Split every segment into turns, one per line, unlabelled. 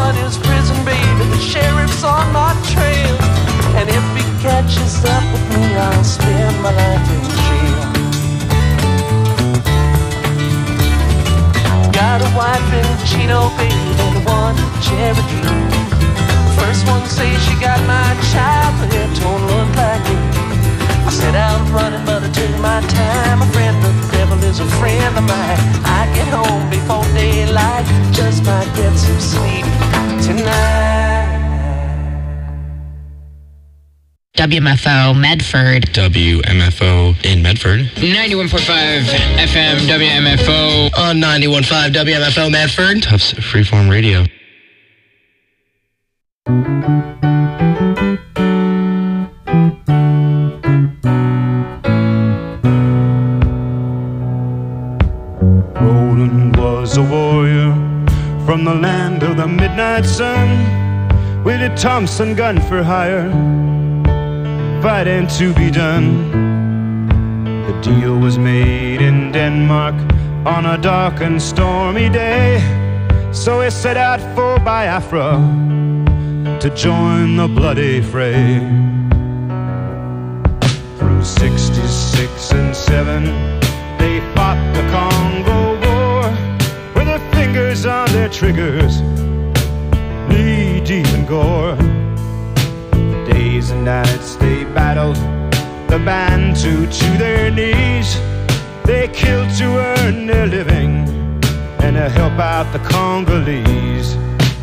heart is prison, baby. The sheriff's on my trail. And if he catches up with me, I'll spend my life in jail. Got a wife in Chino, baby, and one in Cherokee. First one says she got my child, but it don't look like it. I set out running, but I took my time. A friend of the devil is a friend of mine. I get home before daylight, just might get some sleep tonight.
WMFO Medford.
WMFO in Medford.
91.5 FM WMFO.
On 91.5 WMFO Medford.
Tufts Freeform Radio.
Roland was a warrior from the land of the midnight sun, with a Thompson gun for hire, fighting to be done. The deal was made in Denmark on a dark and stormy day, so he set out for Biafra to join the bloody fray. Through 66 and 7 they fought the Congo War, with their fingers on their triggers, knee deep in gore. Days and nights they battled the Bantu to their knees. They killed to earn their living and to help out the Congolese.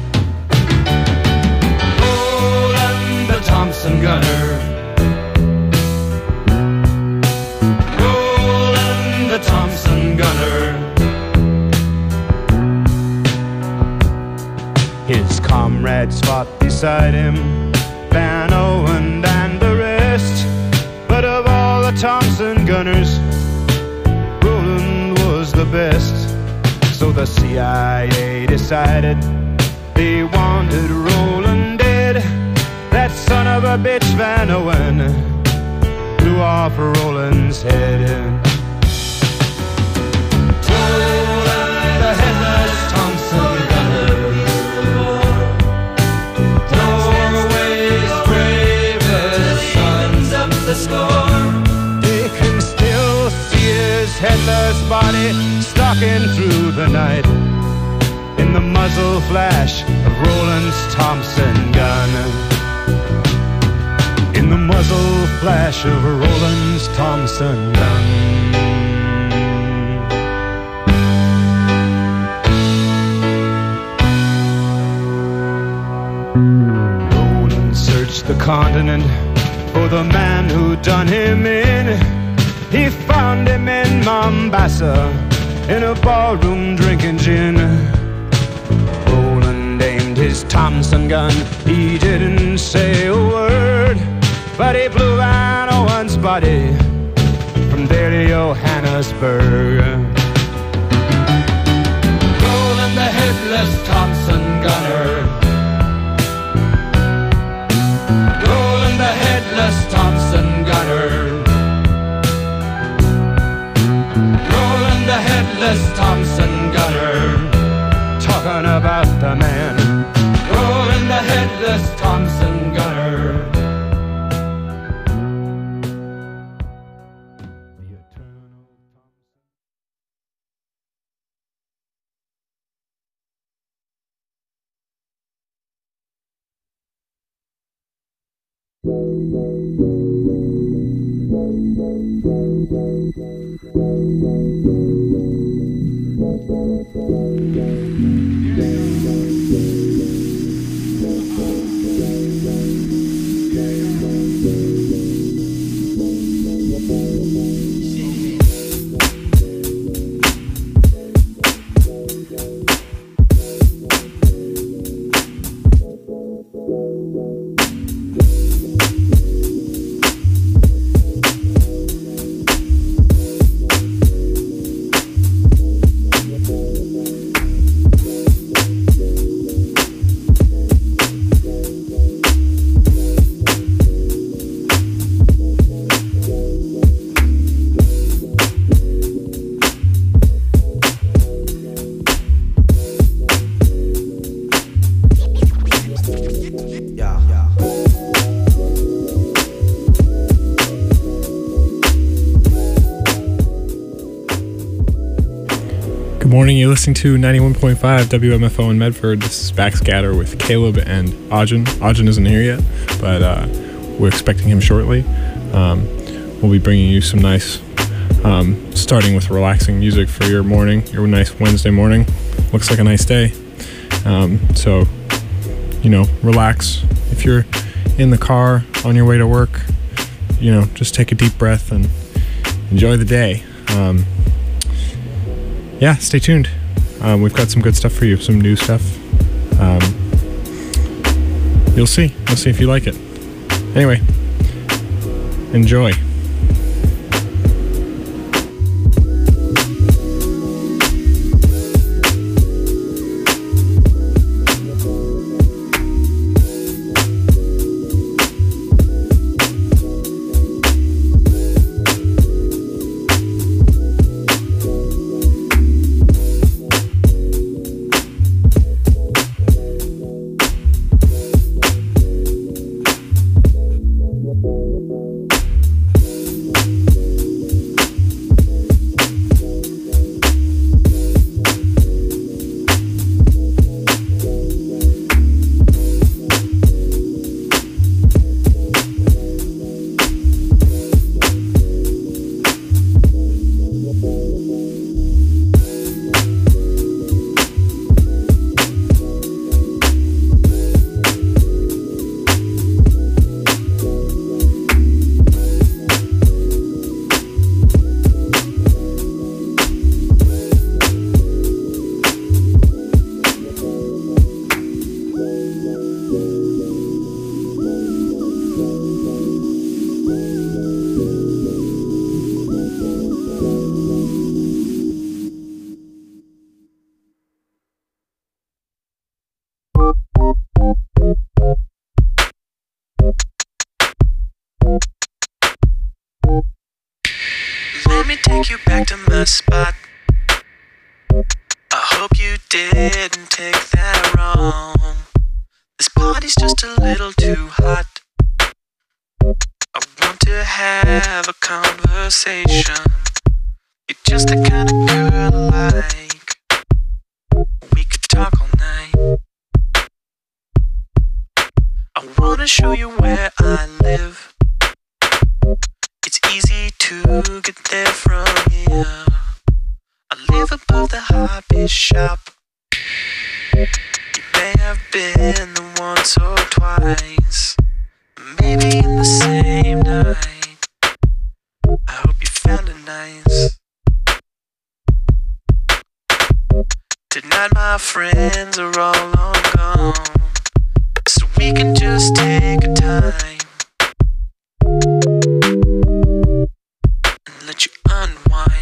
Roland the Thompson gunner, Roland the Thompson gunner. His comrades fought beside him, Van Owen and the rest. But of all the Thompson gunners, Roland was the best. So the CIA decided they wanted Roland dead. That son of a bitch Van Owen blew off Roland's head. Roland the headless Thompson gunner, the score. They can still see his headless body stalking through the night in the muzzle flash of Roland's Thompson gun. In the muzzle flash of Roland's Thompson gun. Roland searched the continent for the man who done him in. He found him in Mombasa, in a ballroom drinking gin. Roland aimed his Thompson gun, he didn't say a word, but he blew Van Owen's body from there to Johannesburg. Roland the headless Thompson gunner, the headless Thompson gunner, Roland the headless Thompson gunner, talking about the man, Roland the headless Thompson gunner.
morning. You're listening to 91.5 WMFO in Medford. This is Backscatter with Caleb and Ajin. Ajin isn't here yet, but we're expecting him shortly. We'll be bringing you some nice, starting with relaxing music for your morning, your nice Wednesday morning. Looks like a nice day. So, relax. If you're in the car on your way to work, just take a deep breath and enjoy the day. Stay tuned. We've got some good stuff for you, some new stuff. You'll see. We'll see if you like it. Anyway, enjoy.
Let me take you back to my spot. I hope you didn't take that wrong. This party's just a little too hot. I want to have a conversation. You're just the kind of girl I like. We could talk all night. I wanna show you where I live. It's easy to get there from here. I live above the hobby shop. You may have been there once or twice, maybe in the same night. I hope you found it nice. Tonight my friends are all long gone, so we can just take a time and let you unwind.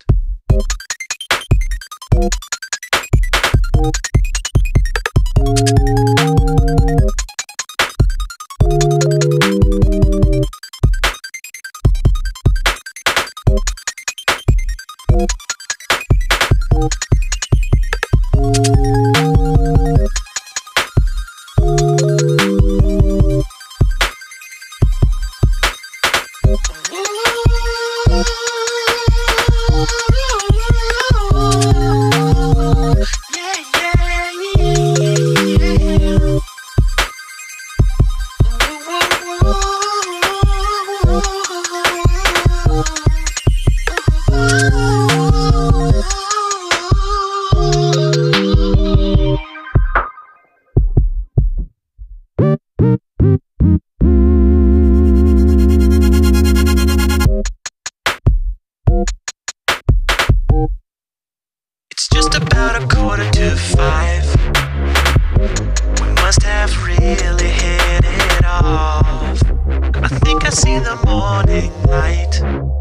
It's just about 4:45. We must have really hit it off. I think I see the morning light.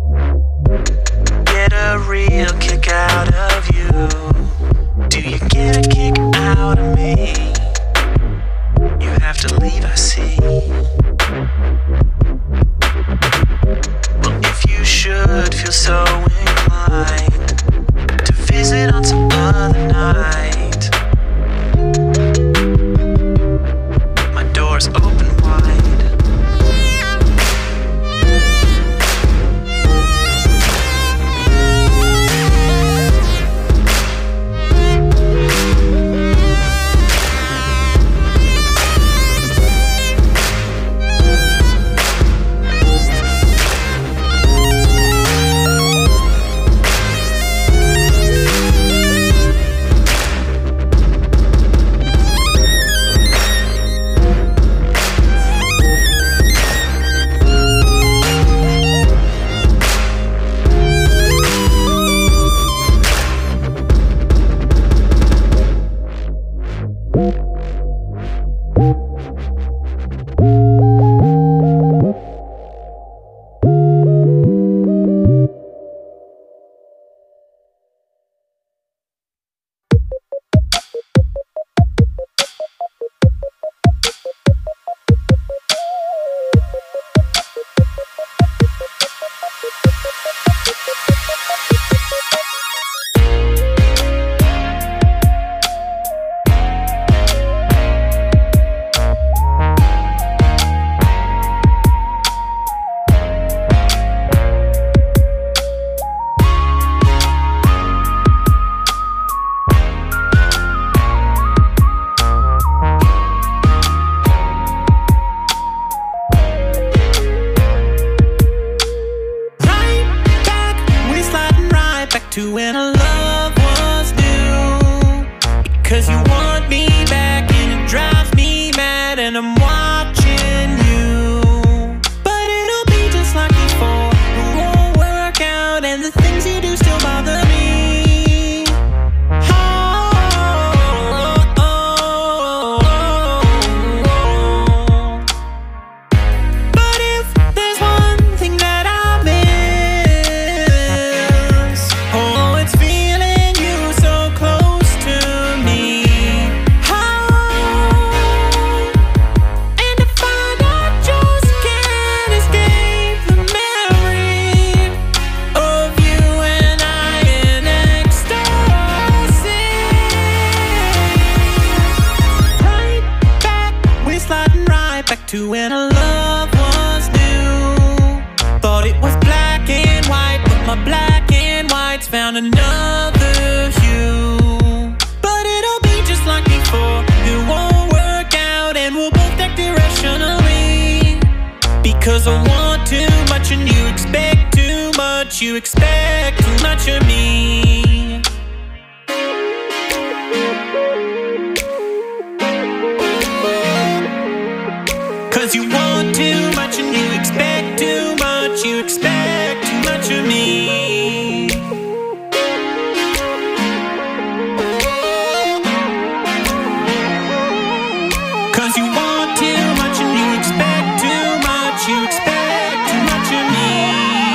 Get a real kick out of you. Do you get a kick out of me? You have to leave, I see. Well, if you should feel so inclined to visit on some other night, my door's open wide.
to when our love was new. Thought it was black and white, but my black and whites found another hue. But it'll be just like before, it won't work out and we'll both act irrationally. Because I want too much and you expect too much, you expect too much of me. Cause you want too much and you expect too much, you expect too much of me. Cause you want too much and you expect too much, you expect too much of me.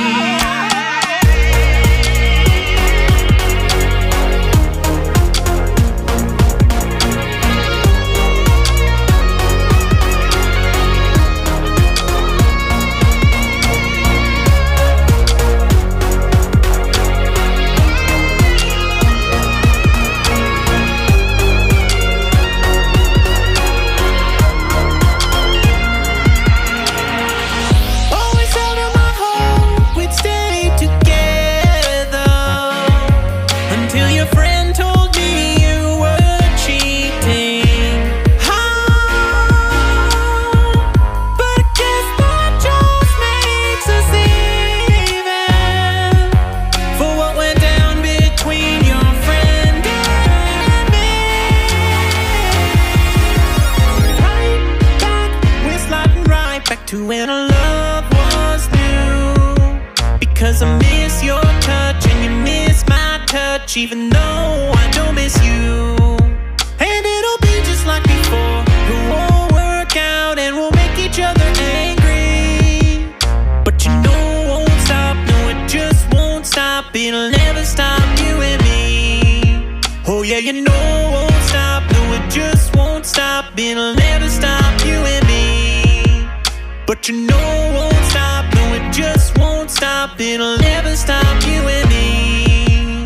To when our love was new. Because I miss your touch and you miss my touch, even though I don't miss you. And it'll be just like before, it won't work out and we'll make each other angry. But you know it won't stop, no it just won't stop. It'll never stop you and me. Oh yeah, you know it won't stop, no it just won't stop. It'll never stop you and me. But you know it won't stop, no it just won't stop. It'll never stop you and me.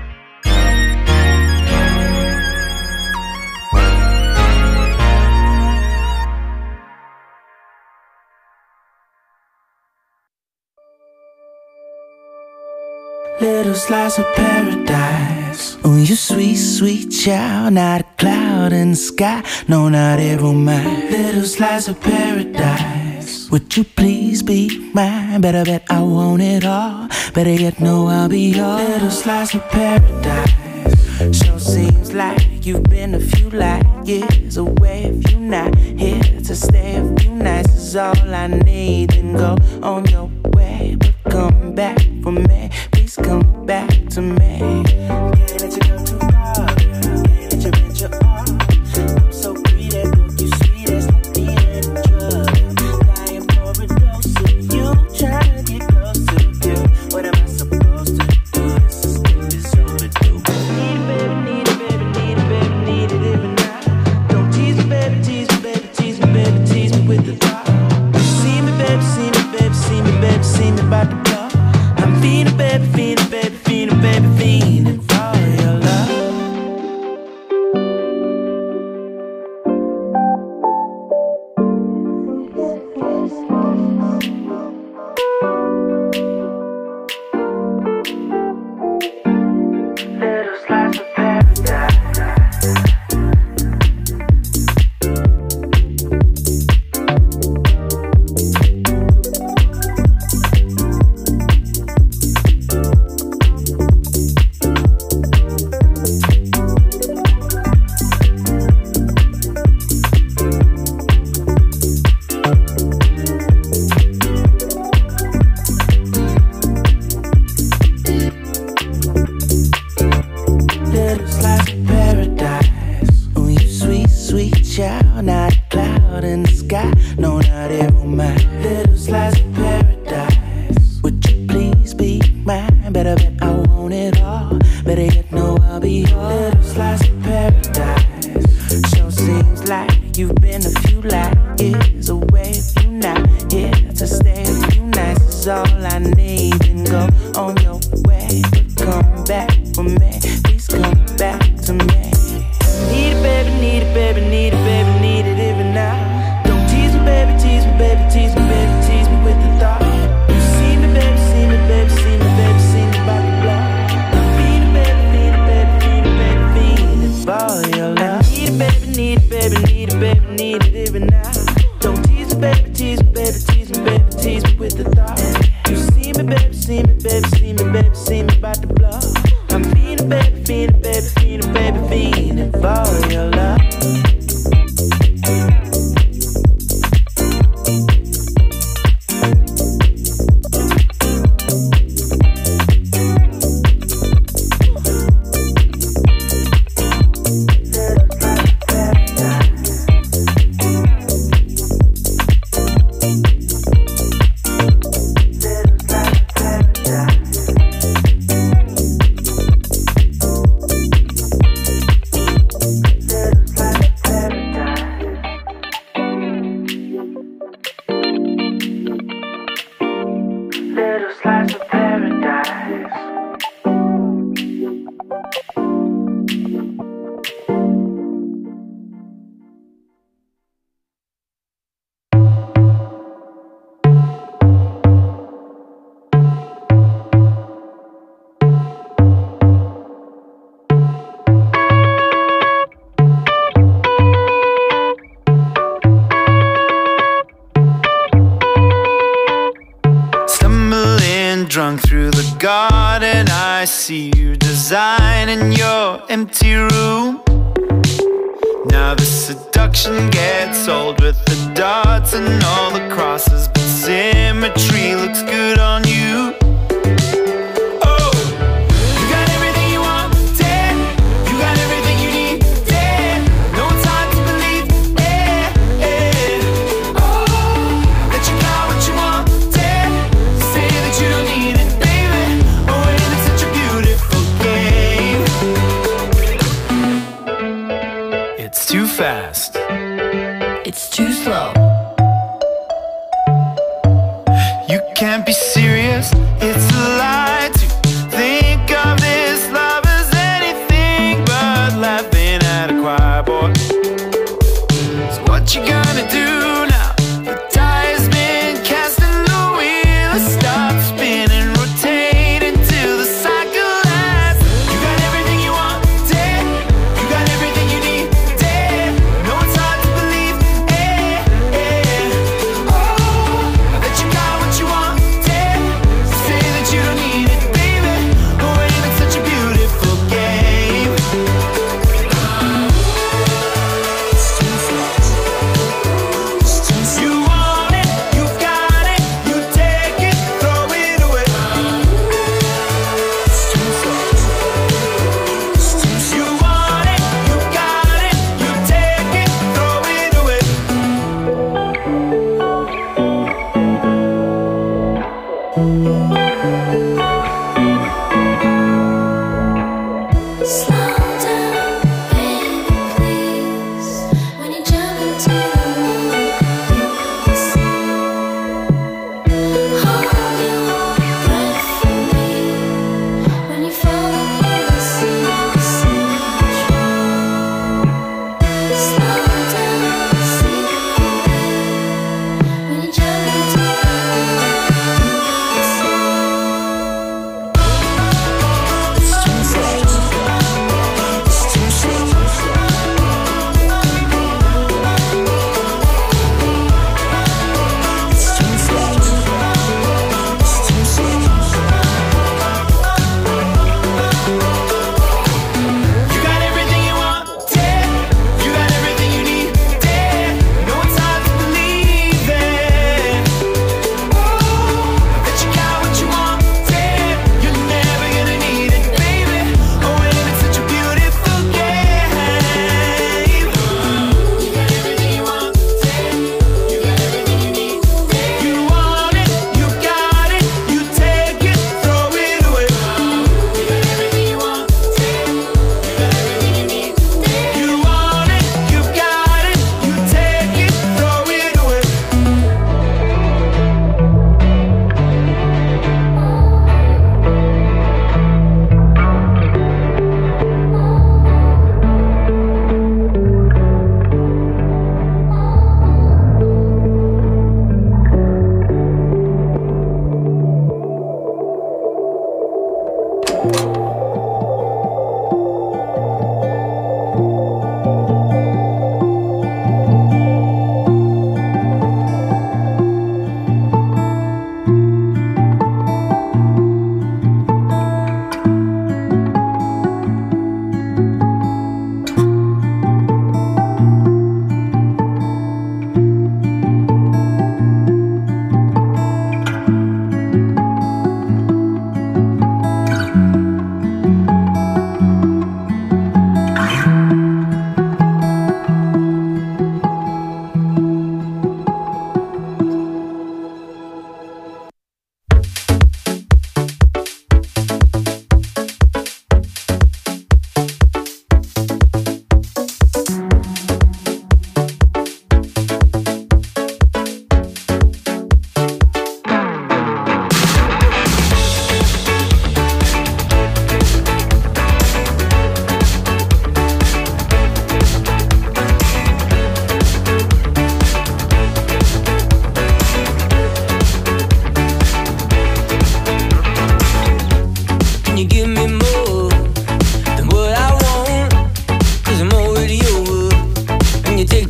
Little slice of paradise. Oh, you sweet, sweet child. Not a cloud in the sky. No, not every mine. Little slice of paradise. Would you please be mine? Better bet I want it all. Better yet know I'll be yours. Little slice of paradise. Sure seems like you've been a few light years away. If you're not here to stay a few nights is all I need. Then go on your way, but come back for me. Please come back to me. Can't let you go too far, girl. Can't let you venture off. I'm so greedy, look you sweet as the end drug. Dying for a dose of you, trying to get close to you. What am I supposed to do? This is overdue. Need it, baby, need it, baby, need it, baby, need it even now. Don't tease me, baby, tease me, baby, tease me, baby, tease me with the thought. See me, baby, see me, baby, see me, baby, see me about to blow. I'm feeding, baby, feeding, baby, feeding, baby, feeding for your love. Little slice of paradise. Little slice of paradise. Oh, you sweet, sweet child. Not a cloud in the sky. No, not every mine. Little slice of paradise. Would you please be mine? Better bet I want it all. Better yet know I'll be yours. Little slice of paradise. Sure seems like you've been a few light years away. If you're not here to stay a few nights is all I need. Then go on your way, but come back for me. Please come back to me. Need it, baby, need it, baby, need it, baby, need it even now. Don't tease me, baby, tease baby, need it even now. Don't tease me, baby, tease me, baby, tease me, baby, tease me with the thought. You see me, baby, see me, baby, see me, baby, see me about to blow. I'm feeling, baby, feeling, baby, feeling, baby, feeling for your love.
Drunk through the garden, I see you designing your empty room. Now the seduction gets old with the dots and all the crosses, but symmetry looks good on you. Oh, you got everything you want, yeah. You got everything you need, yeah. No, it's hard to believe, yeah, yeah. Oh, that you got what you want, yeah. Say that you don't need it, baby. Oh, and it's such a beautiful game. It's too fast.
It's too slow.
You can't be serious, it's a lie to think of this love as anything but laughing at a choir boy. So what you gonna do now? The die has been cast and the wheel has stopped spinning, rotating till the cycle lasts. You got everything you want, yeah. You got everything you need, yeah. No, it's hard to believe, yeah, yeah. Oh, that you got what you want, yeah. Say that you don't need it, baby.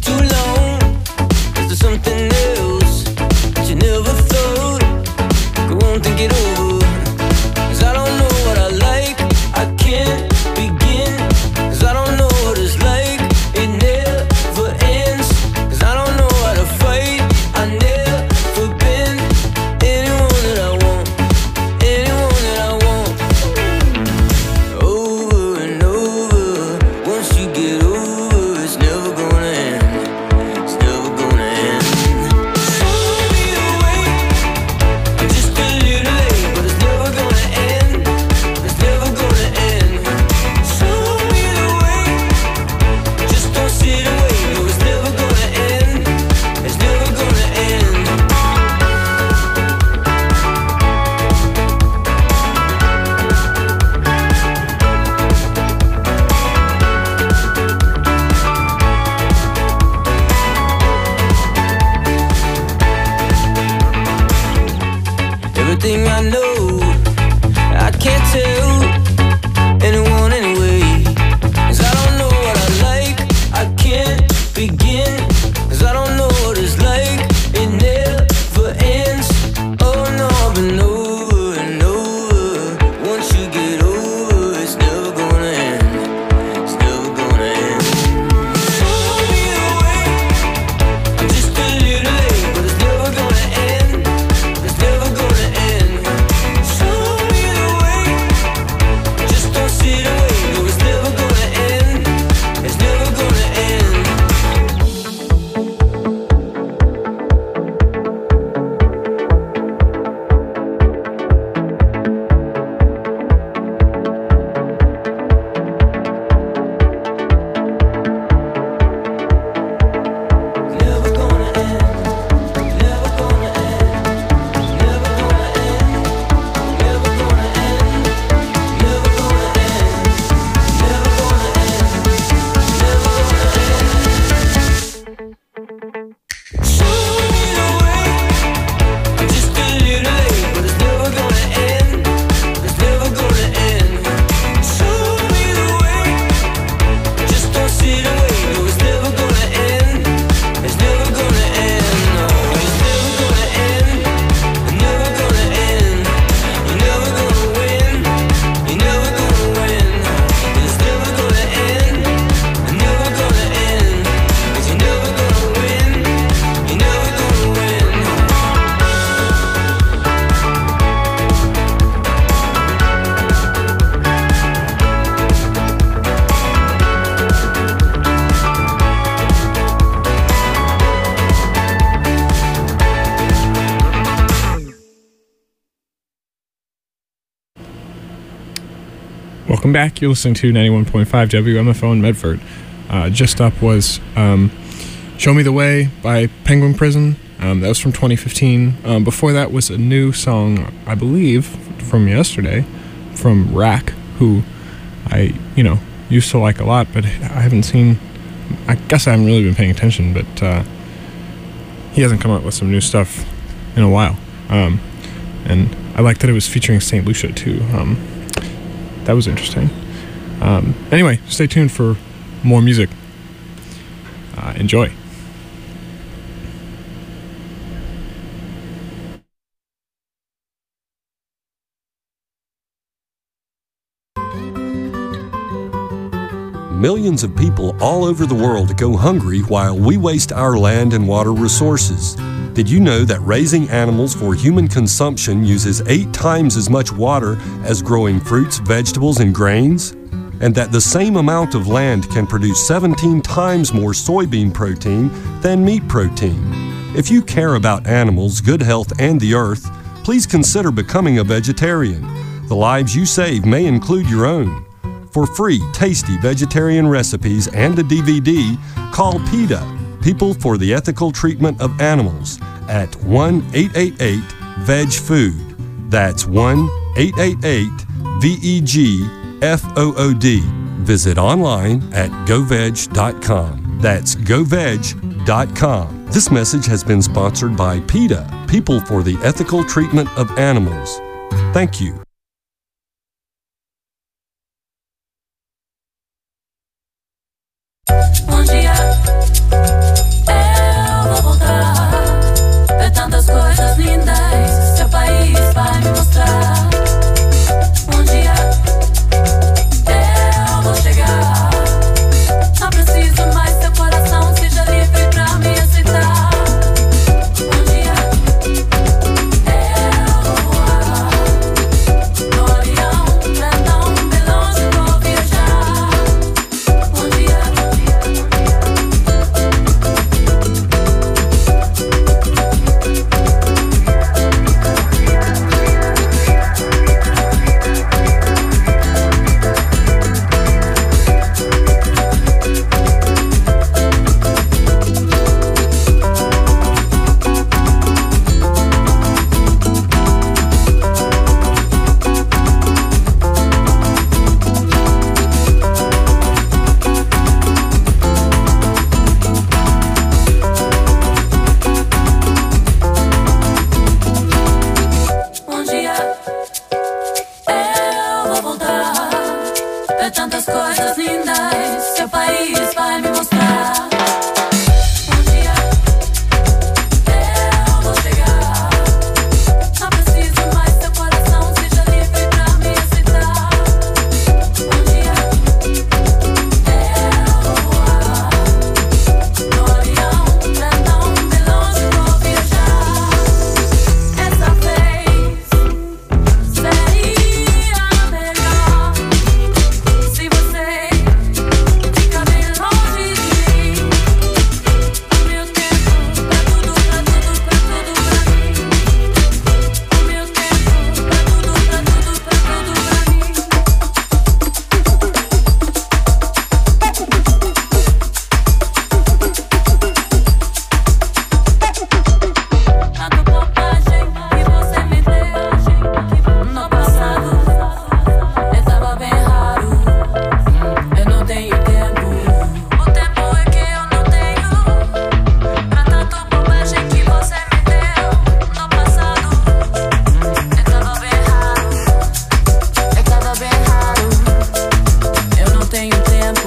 too long. Is there something else that you never thought? Go on, think it over. 'Cause I don't know what I like, I can't begin. 'Cause I don't know what it's like, it never ends. 'Cause I don't know how to fight, I never been anyone that I want, anyone that I want. Over and over, once you get over, it's never gonna end. It's never gonna end. Show me the way, I'm just a little late, but it's never gonna end. It's never gonna end. Show me the way, just don't sit away. No, it's never gonna end. It's never gonna end. Everything I know, I can't tell anyone anyway. 'Cause I don't know what I like, I can't begin. 'Cause I don't know what it's like, it never ends. Oh no, I've been over and over. Once you get over, it's never gonna end. It's never gonna end. Show me the way, I'm just a little late, but it's never gonna end. It's never gonna end. Show me the way, just don't sit away. No, it's never gonna end. It's never gonna end. Never gonna end. Never gonna end. Never gonna end. Never gonna end. Never gonna end. Never gonna end. Never gonna end. Show me the way, I'm just a little late, but it's never gonna end. It's never gonna end. Show me the way, just don't sit away. No, it's never gonna end. It's never gonna end. No, it's never gonna end. It's never gonna end. You're never gonna win. You're never gonna win. It's never gonna end. It's never gonna end. 'Cause you're never gonna win. You're never gonna win.
Welcome back. You're listening to 91.5 WMFO in Medford. Just up was Show Me the Way by Penguin Prison. That was from 2015. Before that was a new song, I believe, from yesterday, from Rack, who I, used to like a lot, but I haven't seen... I guess I haven't really been paying attention, but he hasn't come out with some new stuff in a while. And I like that it was featuring St. Lucia, too. That was interesting. Anyway, stay tuned for more music. Enjoy.
Millions of people all over the world go hungry while we waste our land and water resources. Did you know that raising animals for human consumption uses 8 times as much water as growing fruits, vegetables, and grains? And that the same amount of land can produce 17 times more soybean protein than meat protein? If you care about animals, good health, and the earth, please consider becoming a vegetarian. The lives you save may include your own. For free, tasty vegetarian recipes and a DVD, call PETA, People for the Ethical Treatment of Animals, at 1-888-VEG-FOOD. That's 1-888-VEG-FOOD. Visit online at goveg.com. That's goveg.com. This message has been sponsored by PETA, People for the Ethical Treatment of Animals. Thank you.
Bom dia, Eu vou voltar, ver tantas coisas lindas, seu país vai me mostrar. Um dia eu vou chegar, não preciso mais seu coração, seja livre pra me aceitar. Um dia eu vou voar no avião grandão, bem longe vou viajar. Um dia eu vou voltar, ver tantas coisas lindas, seu país vai me mostrar. Um dia eu vou chegar, não preciso mais seu coração, seja livre pra me aceitar. Um dia eu vou voar no avião grandão, bem longe vou viajar. Essa vez seria melhor se você ficar bem longe de mim. O meu tempo pra tudo, pra tudo, pra tudo pra mim. O meu tempo pra tudo, pra tudo, pra tudo pra mim. Tanta bobagem que você me deu no passado, eu tava bem raro, eu não tenho tempo. O tempo é que eu não tenho pra tanta bobagem que você me deu no passado. Eu tava bem raro, eu não tenho tempo.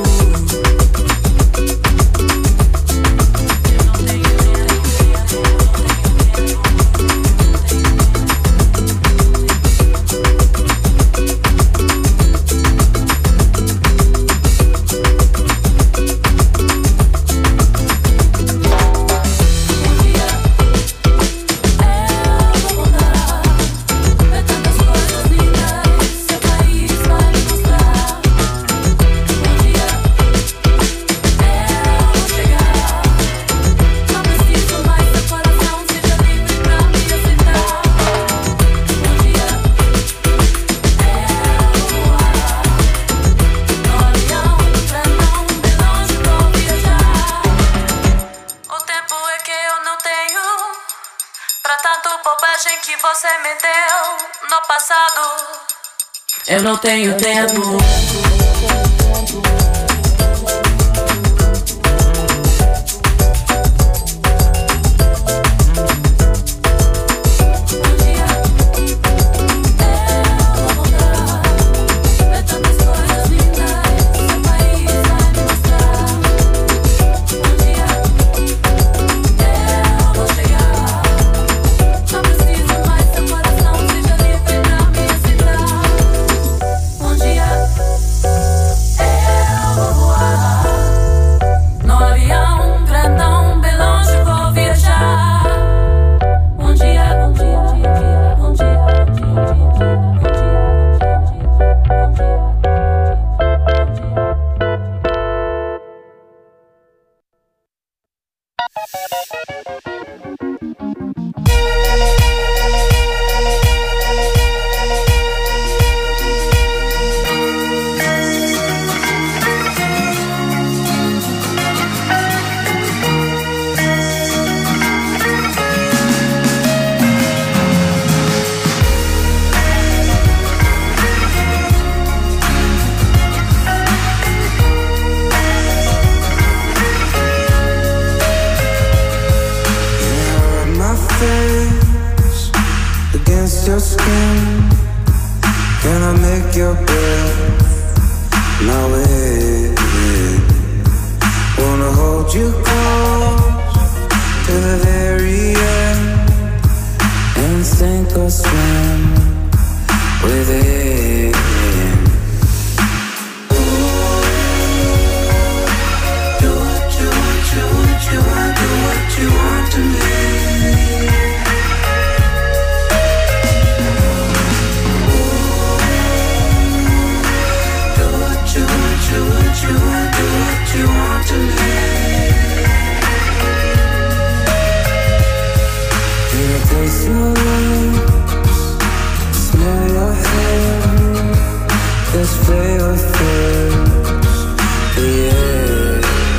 Bobagem que você me deu no passado, eu não tenho tempo.
Can I make your bed my way? Wanna hold
hold you close to the very end and sink or swim within. Do what you want, you want, you want, do what you want to me. Do what you want, you want, you want, do what you want to me. Taste your lips, smell your hair, just play your thirst, yeah.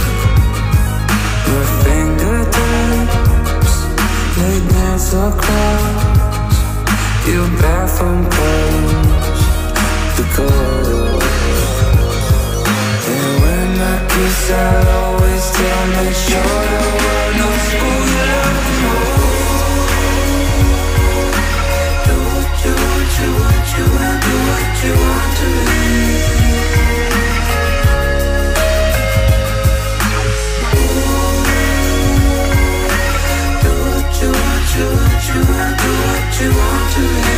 Your fingertips, they dance across your bathroom pose, the cold. And when I kiss, I'll always tell, make sure the world knows who you love the most. Do what you want, you want, do what you want to me. Do what you want, you want, you want, do what you want to me.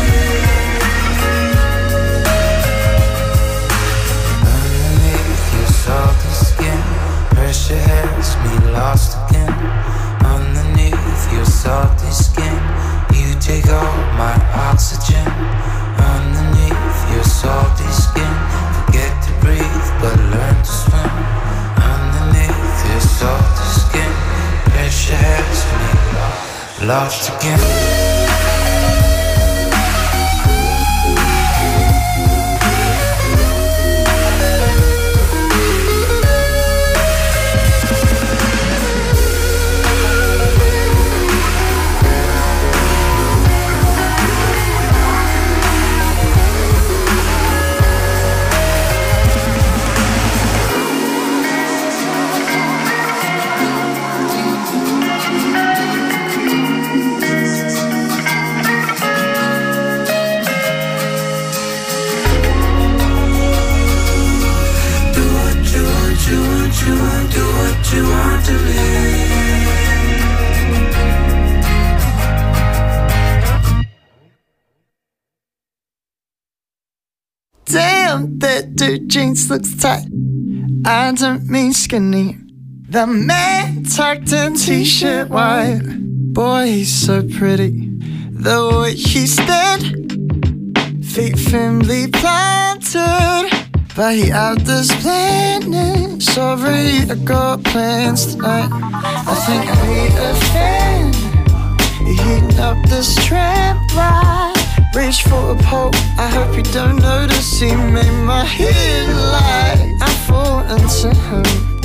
Underneath your salty skin, pressure has me lost again. Underneath your salty skin, you take all my oxygen. Underneath your salty skin, forget to breathe but learn to swim. Underneath your salty skin, pressure has me lost again. Do what you want to me.
Damn, that dude jeans looks tight. I don't mean skinny. The man tucked in t-shirt white. Boy, he's so pretty. The way he stand, feet firmly planted. But he out this planet. Sorry, I got plans tonight. I think I need a fan. Heating up this tram ride. Reach for a pole, I hope you don't notice. He made my head light. I fall into him.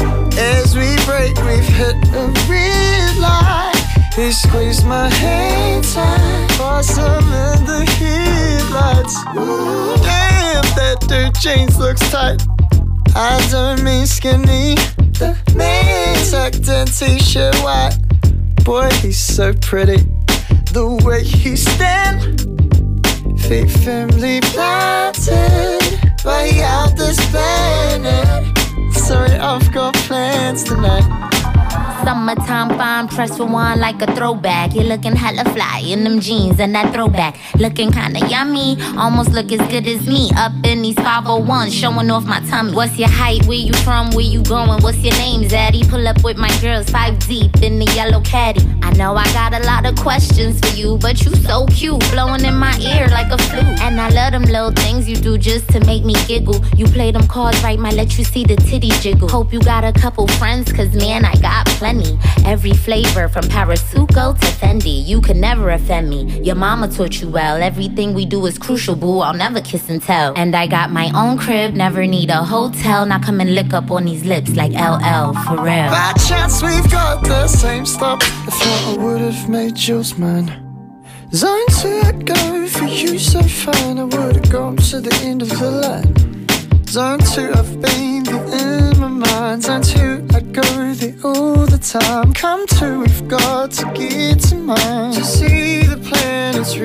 As we break, we've hit a red light. He squeezed my hand tight. Awesome in the headlights. Ooh, damn, that dude jeans looks tight. I don't mean skinny. The man tucked in t-shirt white. Boy, he's so pretty. The way he stand, feet firmly planted. But he out this planet. Sorry, I've got plans tonight.
Summertime fine, pressed for one like a throwback. You're looking hella fly in them jeans and that throwback. Looking kinda yummy, almost look as good as me. Up in these 501s, showing off my tummy. What's your height, where you from, where you going, what's your name, Zaddy? Pull up with my girls 5 deep in the yellow caddy. I know I got a lot of questions for you, but you so cute, blowing in my ear like a flute. And I love them little things you do just to make me giggle. You play them cards right, might let you see the titty jiggle. Hope you got a couple friends, cause man, I got plenty. Every flavor from Parasuco to Fendi. You could never offend me. Your mama taught you well. Everything we do is crucial, boo. I'll never kiss and tell. And I got my own crib, never need a hotel. Now come and lick up on these lips like LL, for real.
By chance we've got the same stop. If not, I would've made yours mine. Zone 2, I'd go for you so fine. I would've gone to the end of the line. Zone 2, I've been there in my mind. Zone 2, I go there all the time. Come 2, we've got to get to mine. To see the planets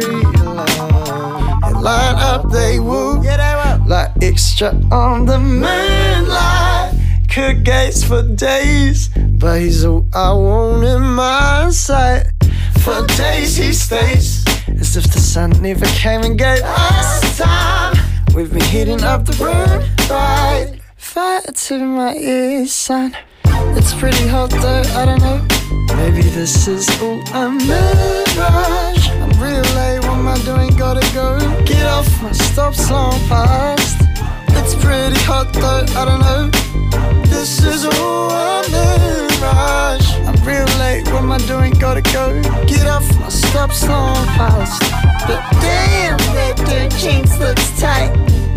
realign and light up, they will. Yeah, they will. Like extra on the moonlight. Could gaze for days, but he's all I want in my sight. For days he stays, as if the sun never came and gave us time. We've been heating up the room, right? Fire to my ears, son. It's pretty hot though, I don't know. Maybe this is all a mirage. I'm real late, what am I doing? Gotta go. Get off my stops long past. It's pretty hot though, I don't know. This is all a mirage. I'm real late, what am I doing? Gotta go. Get off my stops long past. But damn, that dirt jeans looks tight.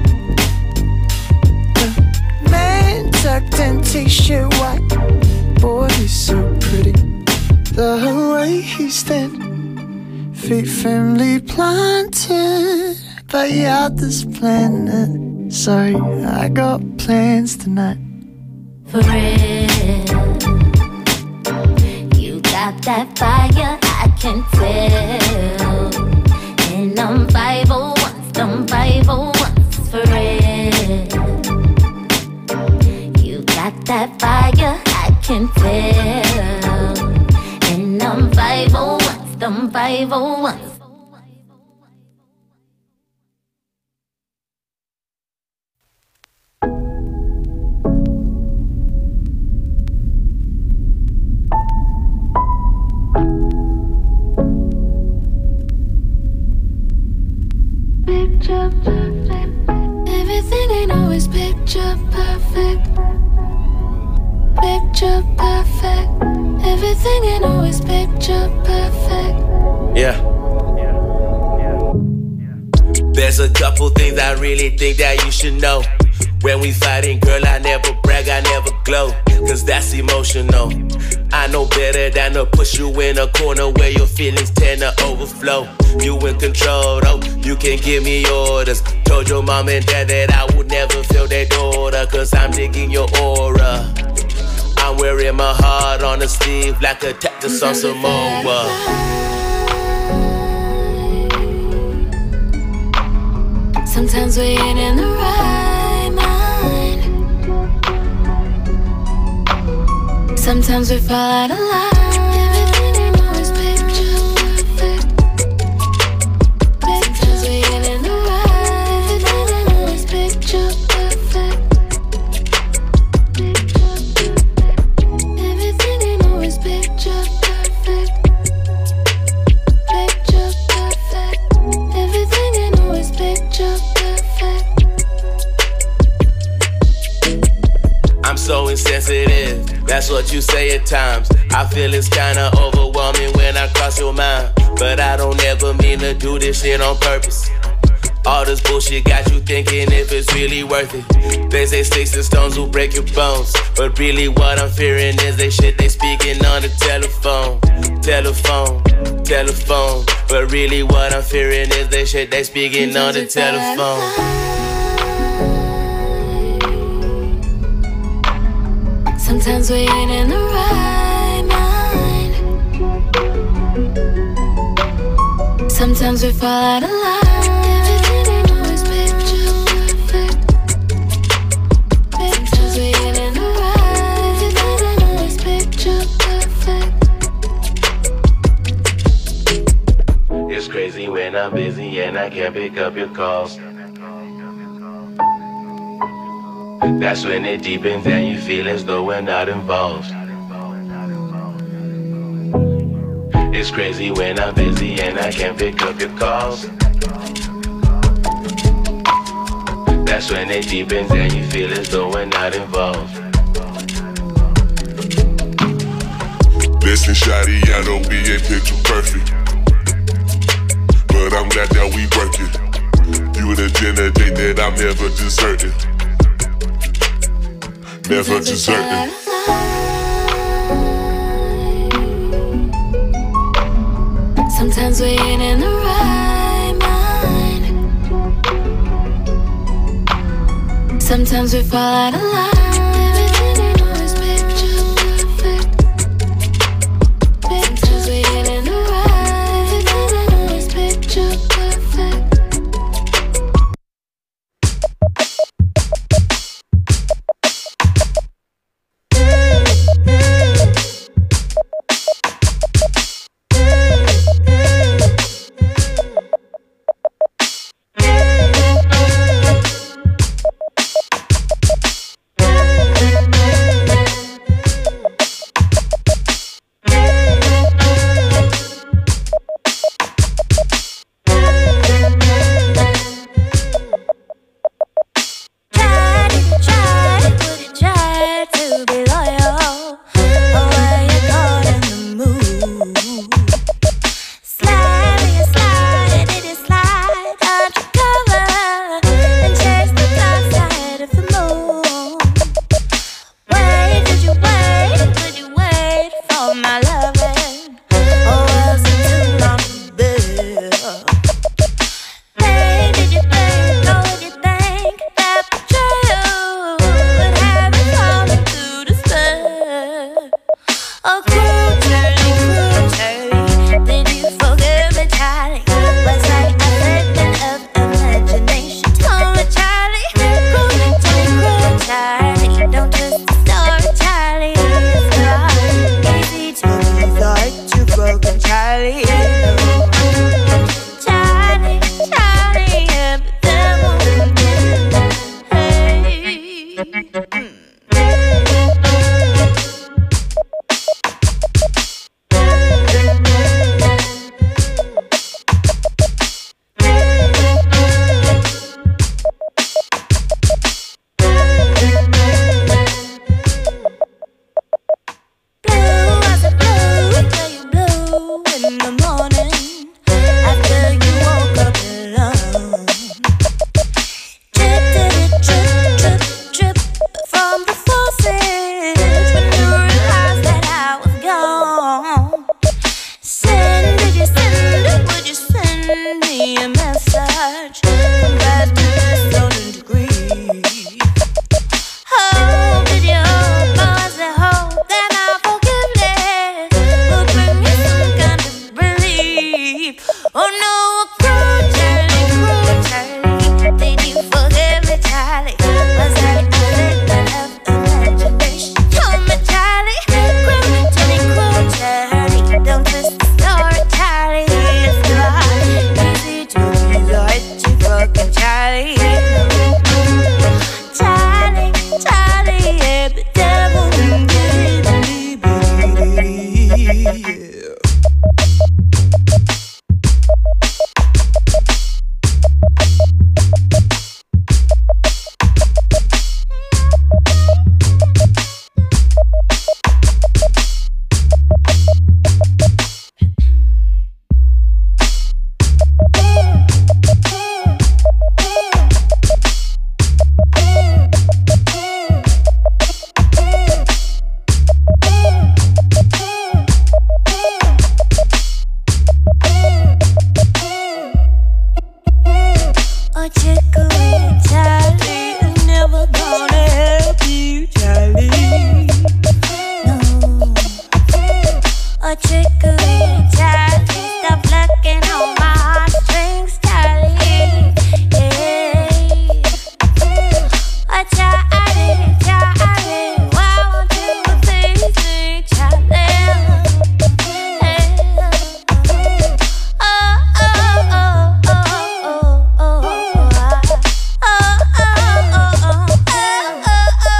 Man tucked in t-shirt white. Boy, he's so pretty. The way he stand, feet firmly planted. But you're this planet. Sorry, I got plans tonight.
For real, you got that fire, I can tell. And them 501s, them 501s, for real. You got that fire, I can tell. And them 501s, them 501s.
Picture perfect. Everything ain't always picture perfect. Picture perfect. Everything ain't always picture perfect.
Yeah. There's a couple things I really think that you should know. When we fighting, girl, I never brag, I never glow, cause that's emotional. I know better than to push you in a corner where your feelings tend to overflow. You in control, though, you can give me orders. Told your mom and dad that I would never feel their daughter, cause I'm digging your aura. I'm wearing my heart on the sleeve like a tattoo on Samoa.
Sometimes we ain't in the right mind. Sometimes we fall out of line. Everything ain't always picture perfect. Sometimes we ain't in the right. Everything ain't always picture perfect. Everything ain't always picture perfect. Picture perfect. Everything ain't always picture perfect.
I'm so insensitive, that's what you say at times. I feel it's kinda overwhelming when I cross your mind, but I don't ever mean to do this shit on purpose. All this bullshit got you thinking if it's really worth it. They say sticks and stones will break your bones, but really what I'm fearing is they shit they speaking on the telephone. Telephone, telephone, but really what I'm fearing is they shit they speaking on the telephone.
Sometimes we ain't in the right mind. Sometimes we fall out of line. Everything ain't always picture perfect. Sometimes we ain't in the right. Everything ain't always picture perfect.
It's crazy when I'm busy and I can't pick up your calls. That's when it deepens and you feel as though we're not involved. It's crazy when I'm busy and I can't pick up your calls. That's when it deepens and you feel as though we're not involved.
Listen, shawty, I know we ain't picture perfect, but I'm glad that we working. You the agenda date that I'm never deserting. Never deserting.
Sometimes we ain't in the right mind. Sometimes we fall out of line. Everything ain't always picture perfect. Sometimes we ain't in the right. Everything ain't always picture perfect. loving. Oh, well, since too long to bear. Hey, did you think, or did you think that betrayal would have me falling to despair? Oh, cruel Charlie, did you forgive me, Charlie? Was I a victim of imagination? Oh, Charlie, cruel Charlie, don't twist the story, Charlie. It's not easy to be thought you broken, Charlie. Charlie, yeah, but that won't do. Hey.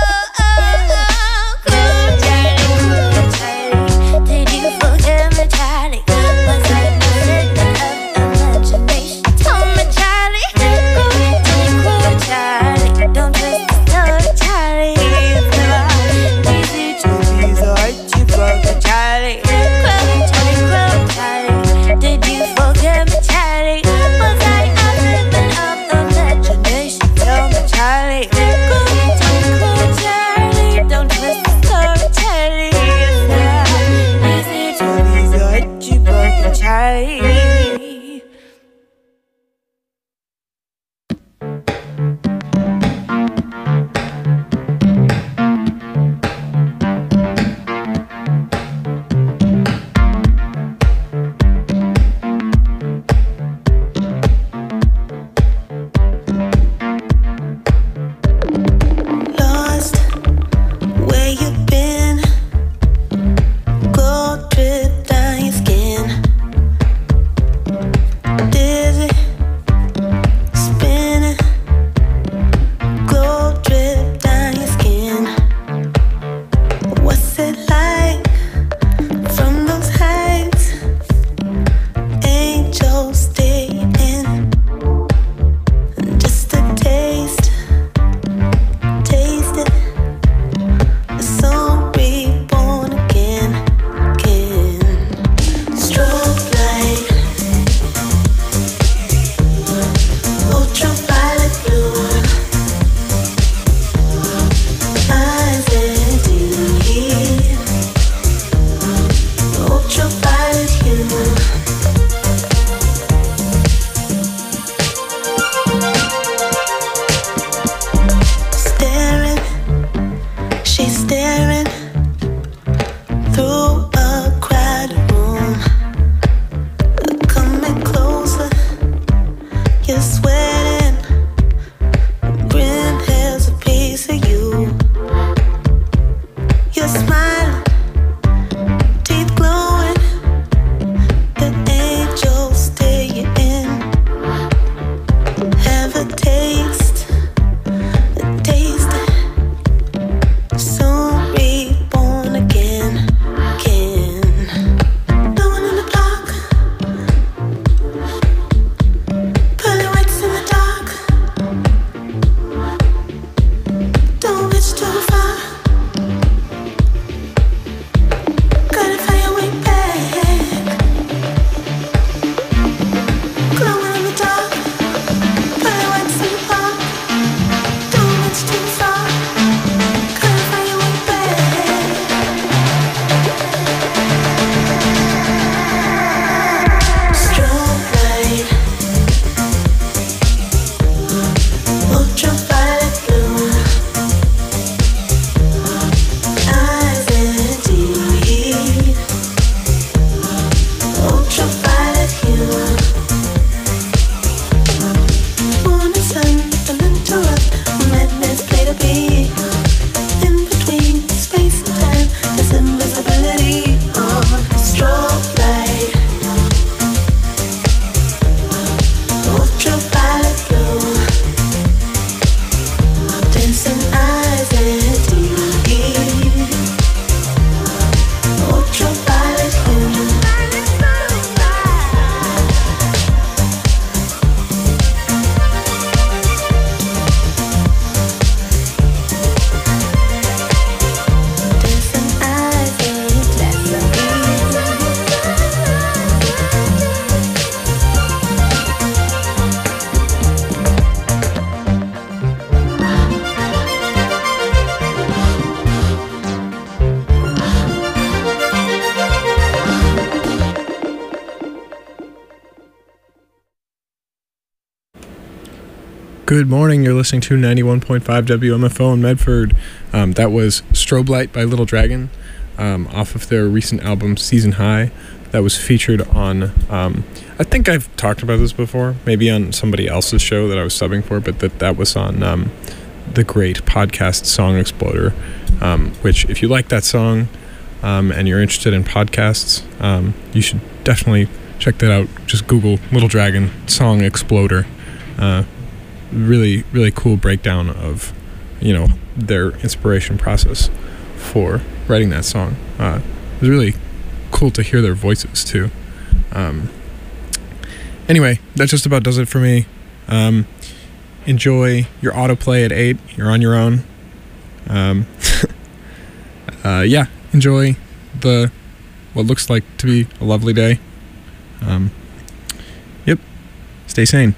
Did you forget me, child?
Good morning. You're listening to 91.5 WMFO in Medford. That was Strobe Light by Little Dragon off of their recent album Season High. That was featured on, I think I've talked about this before, maybe on somebody else's show that I was subbing for, but that was on the great podcast Song Exploder, which if you like that song and you're interested in podcasts, you should definitely check that out. Just Google Little Dragon Song Exploder. Really, really cool breakdown of, their inspiration process for writing that song. It was really cool to hear their voices too. Anyway, that just about does it for me. Enjoy your autoplay at 8. You're on your own. Enjoy what looks like to be a lovely day. Stay sane.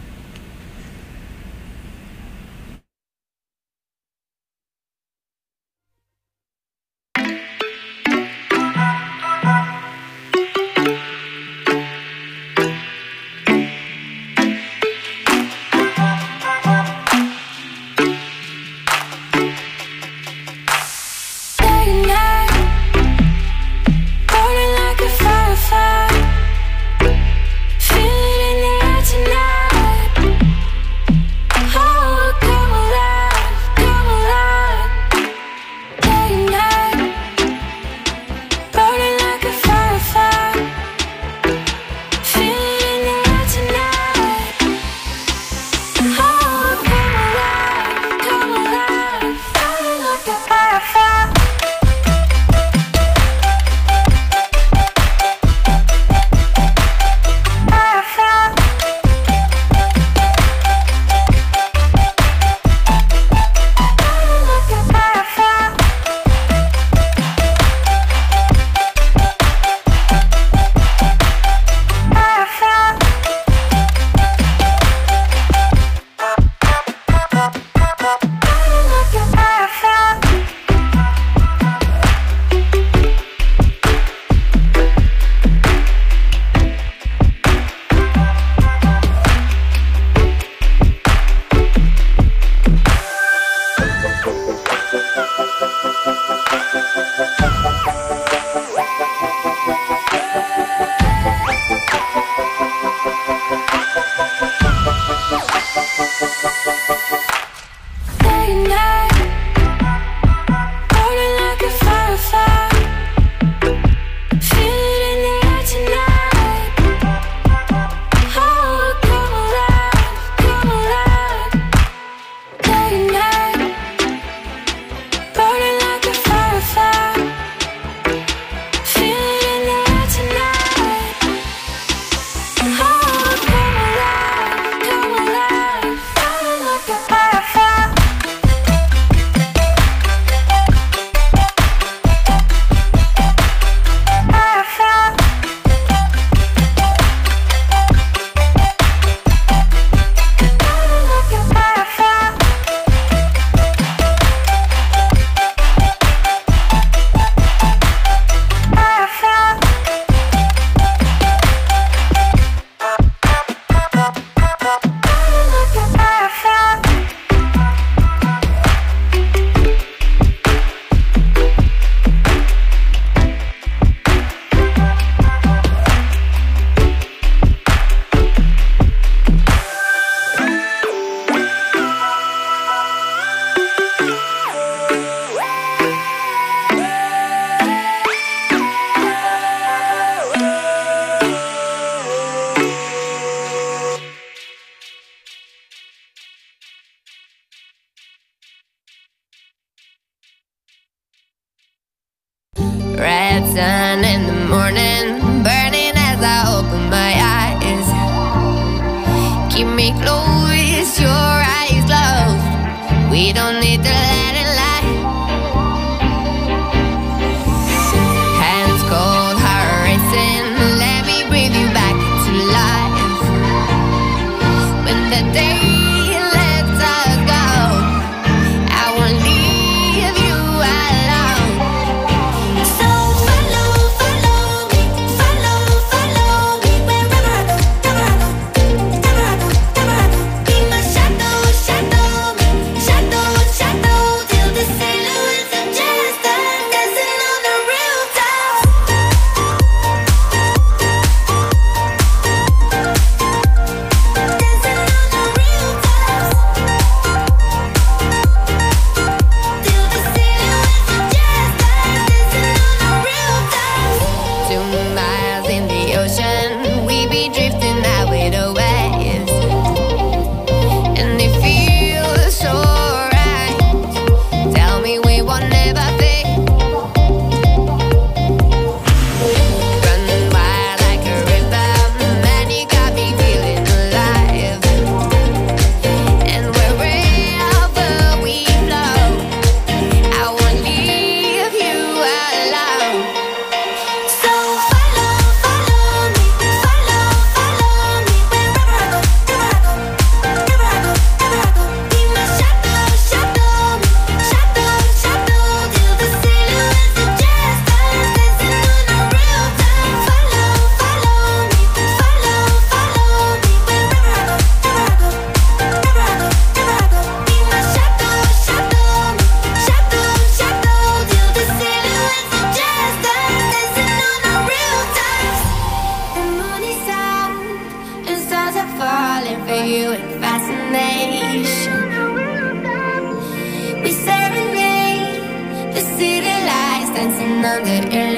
Red sun in the morning, burning as I open my eyes. Keep me close, your eyes closed. We don't need to let it lie. Hands cold, heart racing. Let me breathe you back to life. When the day lets us go, I won't leave you alone. So follow me, follow be drifting out with the waves, and it feels so right. Tell me we won't never fade. Run wild like a river, man, you got me feeling alive. And wherever we flow, I won't leave you alone. So follow me, follow me, wherever I go, wherever I go, wherever I go, wherever I go. Be my shadow me, shadow till the silhouettes of just us dancing on a real time. Follow me, wherever I go, wherever I go, wherever I go, wherever I go. Be my shadow me, shadow till the silhouettes of just us dancing on a real time. The moon is out and stars are falling for you in fascination. We serenade the city lights dancing under your